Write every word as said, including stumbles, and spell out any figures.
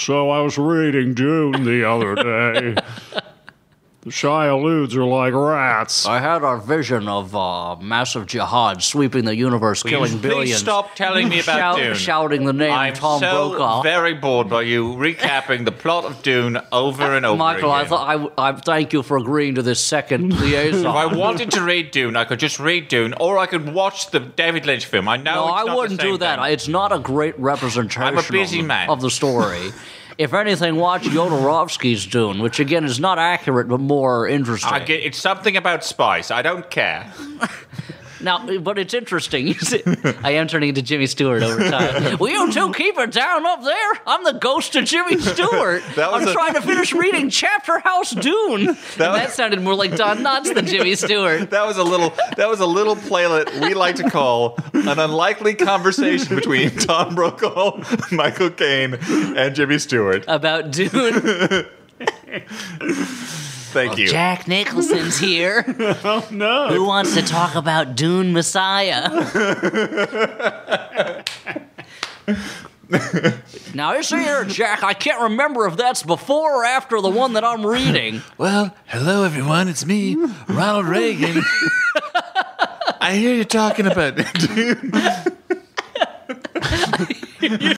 So I was reading Dune the other day. The Shia-Ludes are like rats. I had a vision of uh, massive jihad sweeping the universe, Will killing you billions. Please stop telling me about Shout, Dune. Shouting the name I'm Tom so Brokaw. very bored by you recapping the plot of Dune over and over Michael, again. I thought I, I thank you for agreeing to this second liaison. If I wanted to read Dune, I could just read Dune, or I could watch the David Lynch film. I know No, it's I not wouldn't the same do that. thing. It's not a great representation I'm a busy of, the, man. of the story. If anything, watch Jodorowsky's Dune, which again is not accurate but more interesting. I get, it's something about spice. I don't care. Now, but it's interesting. You see, I am turning into Jimmy Stewart over time. Will you two keep it down up there? I'm the ghost of Jimmy Stewart. That was I'm a- trying to finish reading Chapter House Dune. That, and was- that sounded more like Don Knotts than Jimmy Stewart. That was a little. That was a little playlet we like to call an unlikely conversation between Tom Brokaw, Michael Caine, and Jimmy Stewart. About Dune. Thank you. Jack Nicholson's here. Oh, no. Who wants to talk about Dune Messiah? Now, is here, Jack? I can't remember if that's before or after the one that I'm reading. Well, hello everyone, it's me, Ronald Reagan. I hear you talking about